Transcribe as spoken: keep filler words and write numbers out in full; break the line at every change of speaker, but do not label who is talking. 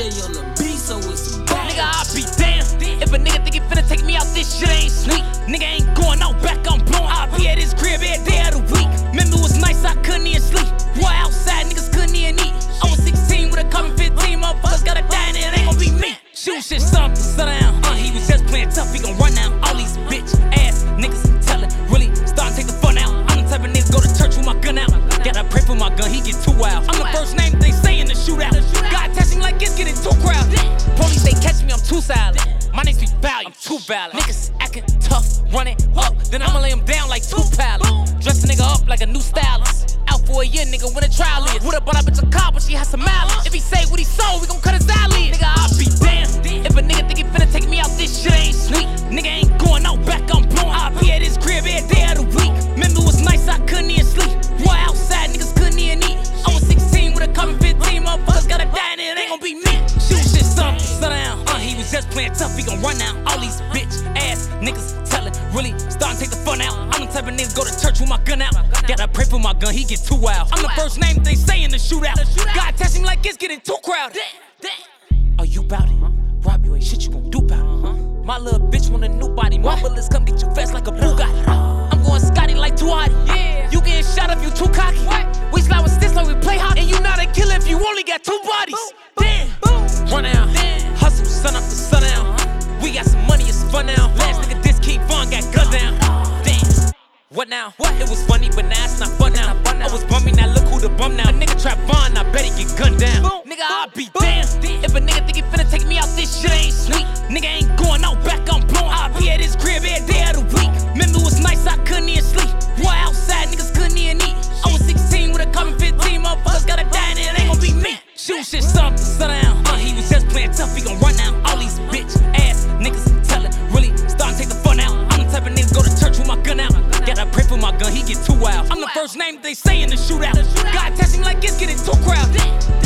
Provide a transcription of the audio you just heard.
J on the beat, so it's a bang.
Nigga, I be damn if a nigga think he finna take me out, this shit ain't sweet. Nigga ain't going out back, I'm blowing. I be at his crib every day of the week. Remember it was nice, I couldn't even sleep. Boy, outside, niggas couldn't even eat. I was sixteen with a coming fifteen, motherfuckers gotta die and it ain't gon' be me. Shoot shit, something, sit down. Uh, he was just playing tough, he gon' run now. All these bitch ass niggas tellin', really startin' to take the fun out. I'm the type of nigga go to church with my gun out. Gotta pray for my gun, he get too wild. I'm the first name they say in the shootout. God test me like it's getting too crowded. Police, they catch me, I'm too silent. My name's be value, I'm too valid. Niggas acting tough, running up, then I'ma lay them down like two pallets. Dress a nigga up like a new stylist. Out for a year, nigga, when a trial is. Would've bought a bitch a car, but she has some mileage. If he say what he sold, we gon' cut his eyelid. Nigga, I'll be damned if a nigga think he finna take me out, this shit ain't sweet. Nigga ain't going out back, I'm blowing. I'll be at his crib every day of the week. Remember it was nice, I couldn't even sleep. Boy, outside, niggas couldn't even eat. I was sixteen with a coming fifteen, motherfuckers gotta die and it ain't gon' be me. Shoot shit, something, sit down. Uh, he was just playing tough, he gon' run now. All these bitch ass niggas tellin', really startin' to take the fun out. I'm the type of nigga go to church with my gun out. Gotta pray for my gun, he get too wild. I'm the first name they say in the shootout. God test me like it's getting too crowded. Are you bout it? Rob you ain't shit you gon' do bout it. My little bitch want a new body. My bullets come get you fast like a Bugatti. I'm going Scotty like Tuati. Yeah. You getting shot if you too cocky. What? We slide with sticks like we play hockey. And you not a killer if you only got two bodies. Boom. Damn. Boom. Run out. Damn. Hustle sun up to sundown. Uh-huh. We got some money, it's fun now. Last nigga this King Von got gunned down. Damn. What now? What? It was funny, but now it's not fun now. I was bummy, now look who the bum now. A nigga trap Von, I bet he get gunned down. Boom. Nigga, I'll be damned if a nigga think he finna take me out, this shit ain't sweet. Nigga ain't going out back, I'm blowing. I'll be at his crib every day of the week. Remember it was nice, I couldn't even sleep. Boy, outside, niggas couldn't even eat. I was sixteen with a coming fifteen, motherfuckers gotta die and it ain't gon' be me. Shoot shit, something, sit down. Uh, he was just playing tough, he gon' run now. All these bitch ass niggas tellin', really startin' to take the fun out. I'm the type of nigga go to church with my gun out. Gotta pray for my gun, he get too wild. I'm the first name they say in the shootout. God test me like it's getting too crowded.